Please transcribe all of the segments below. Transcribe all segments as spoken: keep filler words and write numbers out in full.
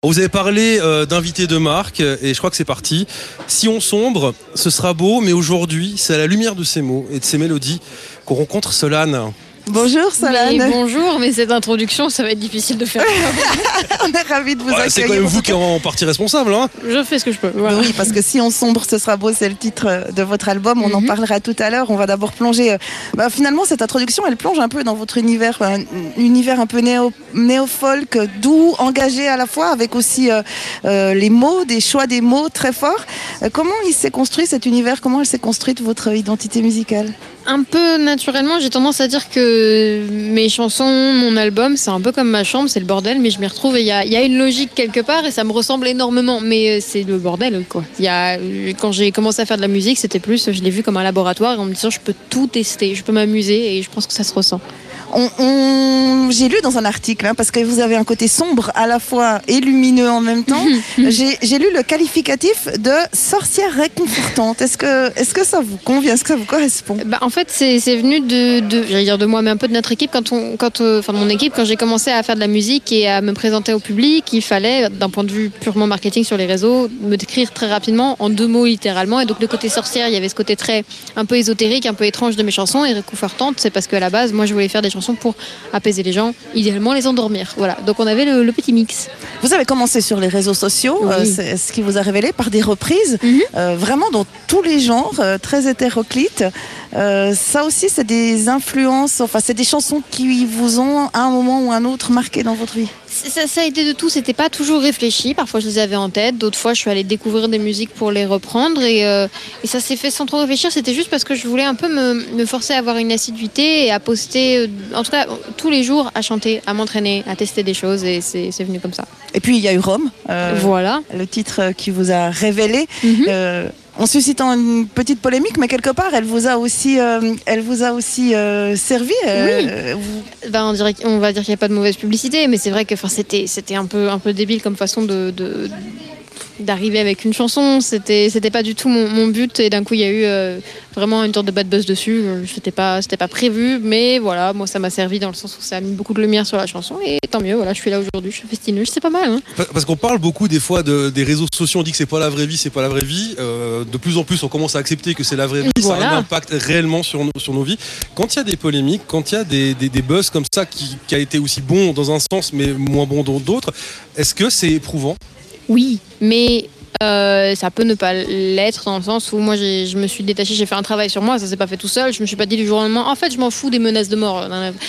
Vous avez parlé euh, d'invités de marque et je crois que c'est parti. Si on sombre, ce sera beau, mais aujourd'hui, c'est à la lumière de ces mots et de ces mélodies qu'on rencontre Solane. Bonjour Solane. Mais bonjour, mais cette introduction, ça va être difficile de faire. On est ravis de vous Ouais, accueillir. c'est quand même vous qui en partie responsable. Hein. Je fais ce que je peux. Voilà. Oui, parce que si on sombre, ce sera beau, c'est le titre de votre album. On mm-hmm. en parlera tout à l'heure. On va d'abord plonger. Bah, finalement, cette introduction, elle plonge un peu dans votre univers, un univers un peu néo, néo-folk, doux, engagé à la fois, avec aussi euh, euh, les mots, des choix des mots très forts. Euh, comment il s'est construit cet univers? Comment elle s'est construite votre identité musicale? Un peu naturellement, j'ai tendance à dire que mes chansons, mon album, c'est un peu comme ma chambre, c'est le bordel, mais je m'y retrouve et il y a, y a une logique quelque part et ça me ressemble énormément, mais c'est le bordel quoi. Y a, quand j'ai commencé à faire de la musique, c'était plus, je l'ai vu comme un laboratoire et en me disant je peux tout tester, je peux m'amuser et je pense que ça se ressent. On, on, j'ai lu dans un article, hein, parce que vous avez un côté sombre à la fois et lumineux en même temps, j'ai, j'ai lu le qualificatif de sorcière réconfortante. Est-ce que, est-ce que ça vous convient? Est-ce que ça vous correspond? Bah, en fait, c'est, c'est venu de, de, j'allais dire de moi, mais un peu de notre équipe. Quand on, quand, euh, enfin, mon équipe, quand j'ai commencé à faire de la musique et à me présenter au public, il fallait, d'un point de vue purement marketing sur les réseaux, me décrire très rapidement, en deux mots littéralement. Et donc, le côté sorcière, il y avait ce côté très, un peu ésotérique, un peu étrange de mes chansons. Et réconfortante, c'est parce qu'à la base, moi, je voulais faire des chansons pour apaiser les gens, idéalement les endormir. Voilà. Donc on avait le, le petit mix. Vous avez commencé sur les réseaux sociaux, oui. euh, c'est ce qui vous a révélé par des reprises, mm-hmm. euh, vraiment dans tous les genres, euh, très hétéroclites. Euh, ça aussi, c'est des influences, enfin, c'est des chansons qui vous ont à un moment ou un autre marqué dans votre vie. Ça, ça a été de tout, c'était pas toujours réfléchi. Parfois je les avais en tête, d'autres fois je suis allée découvrir des musiques pour les reprendre et, euh, et ça s'est fait sans trop réfléchir. C'était juste parce que je voulais un peu me, me forcer à avoir une assiduité et à poster, en tout cas tous les jours, à chanter, à m'entraîner, à tester des choses et c'est, c'est venu comme ça. Et puis il y a eu Rome, euh, voilà. le titre qui vous a révélé. Mm-hmm. Euh, En suscitant une petite polémique, mais quelque part, elle vous a aussi, euh, elle vous a aussi euh, servi. Euh, oui. Vous... Ben, on, dirait, on va dire qu'il n'y a pas de mauvaise publicité, mais c'est vrai que c'était, c'était un peu, un peu débile comme façon de, de, d'arriver avec une chanson. C'était, c'était pas du tout mon, mon but. Et d'un coup, il y a eu euh, vraiment une sorte de bad buzz dessus. C'était pas, c'était pas prévu, mais voilà, moi, ça m'a servi dans le sens où ça a mis beaucoup de lumière sur la chanson. Et tant mieux, voilà, je suis là aujourd'hui, je suis festineuse, c'est pas mal. Hein. Parce qu'on parle beaucoup des fois de, des réseaux sociaux, on dit que c'est pas la vraie vie, c'est pas la vraie vie. Euh, de plus en plus, on commence à accepter que c'est la vraie vie, voilà. Ça a un impact réellement sur nos, sur nos vies. Quand il y a des polémiques, quand il y a des, des, des buzz comme ça qui, qui a été aussi bon dans un sens, mais moins bon dans d'autres, est-ce que c'est éprouvant? Oui, mais euh, ça peut ne pas l'être dans le sens où moi j'ai, je me suis détachée, j'ai fait un travail sur moi, ça s'est pas fait tout seul, je me suis pas dit du jour au lendemain, en fait je m'en fous des menaces de mort,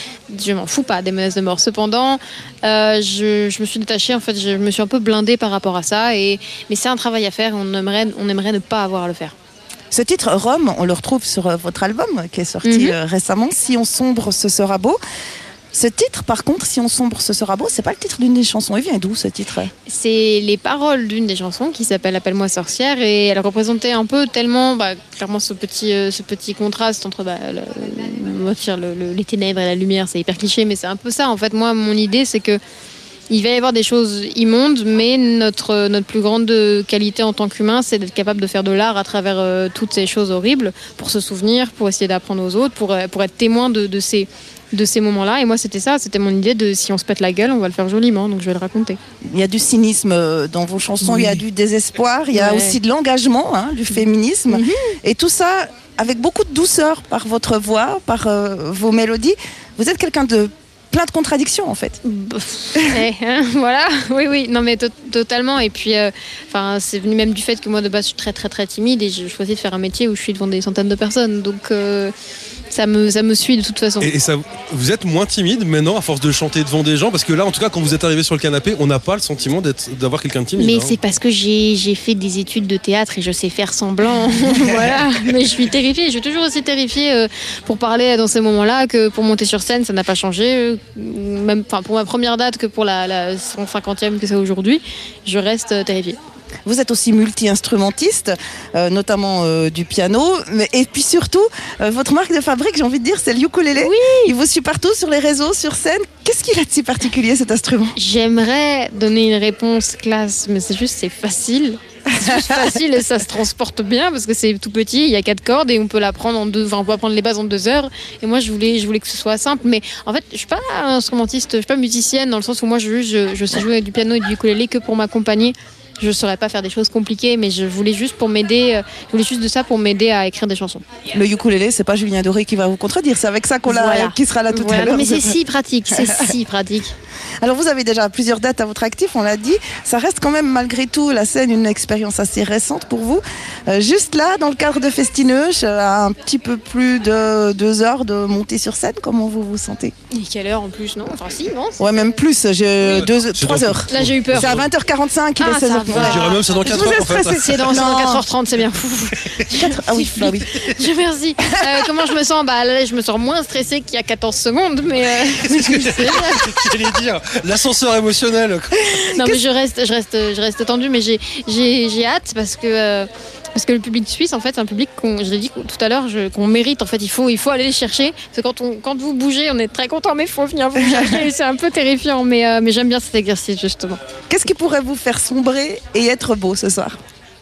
je m'en fous pas des menaces de mort. Cependant, euh, je, je me suis détachée, en fait je me suis un peu blindée par rapport à ça, et, mais c'est un travail à faire, on aimerait, on aimerait ne pas avoir à le faire. Ce titre, Rome, on le retrouve sur votre album qui est sorti mm-hmm. récemment, Si on sombre, ce sera beau. Ce titre, par contre, Si on sombre, ce sera beau, c'est pas le titre d'une des chansons. Il vient d'où ce titre? C'est les paroles d'une des chansons qui s'appelle Appelle-moi sorcière et elle représentait un peu tellement, bah, clairement, ce petit, euh, ce petit contraste entre bah, le, le, le, les ténèbres et la lumière. C'est hyper cliché, mais c'est un peu ça. En fait, moi, mon idée, c'est que il va y avoir des choses immondes, mais notre, notre plus grande qualité en tant qu'humain, c'est d'être capable de faire de l'art à travers euh, toutes ces choses horribles, pour se souvenir, pour essayer d'apprendre aux autres, pour, pour être témoin de, de ces... de ces moments-là. Et moi, c'était ça, c'était mon idée de si on se pète la gueule, on va le faire joliment, donc je vais le raconter. Il y a du cynisme dans vos chansons, oui. Il y a du désespoir, il y a ouais. aussi de l'engagement, hein, du féminisme. Mm-hmm. Et tout ça avec beaucoup de douceur par votre voix, par euh, vos mélodies. Vous êtes quelqu'un de plein de contradictions, en fait. Eh, hein, voilà, oui, oui, non mais to- totalement. Et puis, euh, c'est venu même du fait que moi, de base, je suis très, très, très timide et j'ai choisi de faire un métier où je suis devant des centaines de personnes. Donc, euh, ça me, ça me suit de toute façon. Et, et ça, vous êtes moins timide maintenant à force de chanter devant des gens? Parce que là, en tout cas, quand vous êtes arrivé sur le canapé, on n'a pas le sentiment d'être, d'avoir quelqu'un de timide. Mais hein. C'est parce que j'ai, j'ai fait des études de théâtre et je sais faire semblant. Voilà. Mais je suis terrifiée. Je suis toujours aussi terrifiée euh, pour parler dans ces moments-là que pour monter sur scène, ça n'a pas changé. Même, enfin, pour ma première date que pour la, la cent cinquantième que c'est aujourd'hui, je reste euh, terrifiée. Vous êtes aussi multi-instrumentiste, euh, notamment euh, du piano, mais, et puis surtout, euh, votre marque de fabrique, j'ai envie de dire, c'est le ukulélé. Oui. Il vous suit partout sur les réseaux, sur scène. Qu'est-ce qu'il a de si particulier, cet instrument? J'aimerais donner une réponse classe, mais c'est juste, c'est facile. c'est juste facile et ça se transporte bien parce que c'est tout petit, il y a quatre cordes et on peut l'apprendre en deux, enfin on peut apprendre les bases en deux heures. Et moi je voulais, je voulais que ce soit simple, mais en fait je suis pas instrumentiste, je suis pas musicienne dans le sens où moi je, je, je sais jouer du piano et du ukulélé que pour m'accompagner. Je ne saurais pas faire des choses compliquées, mais je voulais juste pour m'aider, je voulais juste de ça pour m'aider à écrire des chansons. Le ukulélé, c'est pas Julien Doré qui va vous contredire, c'est avec ça qu'on l'a, voilà. qui sera là tout voilà. à l'heure. Mais c'est si pratique, c'est si pratique. Alors vous avez déjà plusieurs dates à votre actif, on l'a dit. Ça reste quand même malgré tout la scène une expérience assez récente pour vous. Euh, juste là, dans le cadre de Festineuch, à un petit peu plus de deux heures de montée sur scène, comment vous vous sentez? Et quelle heure en plus, non? Enfin si, non? Ouais, même plus, j'ai oui, deux, trois heures. Là j'ai eu peur. C'est à vingt heures quarante-cinq, il ah, est seize heures. Je dirais même c'est dans quatre heures en fait. C'est dans, dans quatre heures trente, c'est bien. quatre... Ah oui, bah oui. Je merci. Euh, comment je me sens? Bah là, je me sens moins stressée qu'il y a quatorze secondes, mais euh, c'est ce que j'allais dire. L'ascenseur émotionnel. Non mais je reste, je reste, je reste tendue, mais j'ai, j'ai, j'ai hâte parce que. Euh, Parce que le public suisse, en fait, c'est un public qu'on, je l'ai dit tout à l'heure, je, qu'on mérite. En fait, il faut, il faut aller les chercher. Parce que quand on, quand vous bougez, on est très content, mais il faut venir vous chercher. C'est un peu terrifiant, mais, euh, mais j'aime bien cet exercice justement. Qu'est-ce qui pourrait vous faire sombrer et être beau ce soir?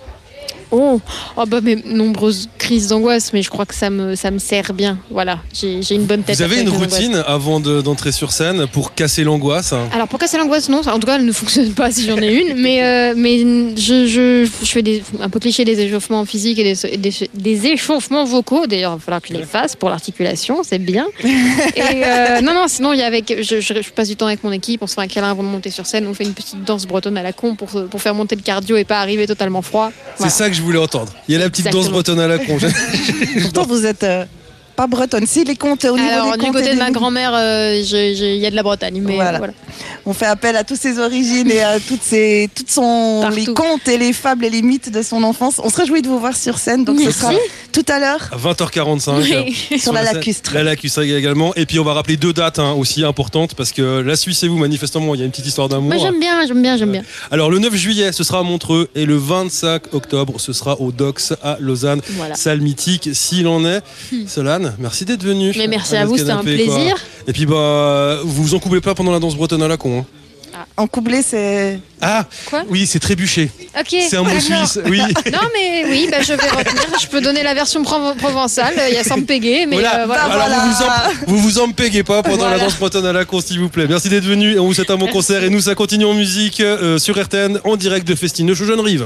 Oh, oh bah mes nombreuses crises d'angoisse, mais je crois que ça me, ça me sert bien. Voilà, j'ai, j'ai une bonne tête. Vous avez une routine avant de, d'entrer sur scène pour casser l'angoisse? Alors pour casser l'angoisse, non. En tout cas, elle ne fonctionne pas si j'en ai une. Mais, euh, mais je, je, je fais des, un peu cliché des échauffements physiques et des, des, des échauffements vocaux. D'ailleurs, il va falloir que je les fasse pour l'articulation, c'est bien. Et euh, non, non, sinon, il y a avec, je, je, je passe du temps avec mon équipe, on se fait un câlin avant de monter sur scène, on fait une petite danse bretonne à la con pour, pour faire monter le cardio et pas arriver totalement froid. Voilà. C'est ça que je voulais entendre. Il y a la petite Exactement. danse bretonne à la con. Pourtant, vous êtes euh, pas bretonne. Si les contes au niveau Alors, des du contes côté et de des- ma grand-mère, euh, il y a de la Bretagne, mais Voilà. euh, voilà. On fait appel à toutes ses origines et à toutes ses, toutes son, Partout. les contes et les fables et les mythes de son enfance. On se réjouit de vous voir sur scène. Donc Merci. ce sera tout à l'heure À vingt heures quarante-cinq. Oui. sur la scène. lacustre. La lacustre également. Et puis on va rappeler deux dates hein, aussi importantes parce que la Suisse et vous, manifestement, il y a une petite histoire d'amour. Moi, j'aime bien, j'aime bien, j'aime bien. Alors le neuf juillet, ce sera à Montreux et le vingt-cinq octobre, ce sera au Dox à Lausanne. Voilà. Salle mythique, s'il en est. Solane, merci d'être venue. Mais merci à notre vous, c'était un canapé, quoi. plaisir. Et puis bah, vous vous en coupez pas pendant la danse bretonne à la con. hein. En couplé, c'est. Ah, Quoi oui, c'est trébuché. Ok. C'est un mot D'accord. suisse. Oui. Non, mais oui, bah, je vais retenir. Je peux donner la version proven- provençale. Il y a Sampégué, mais Voilà. euh, voilà. Bah, Alors voilà. vous vous en, vous vous en péguez pas pendant Voilà. la danse bretonne à la con, s'il vous plaît. Merci d'être venu. On vous souhaite un bon Merci. concert et nous ça continue en musique euh, sur R T N en direct de Festineuch aux Jeunes Rives.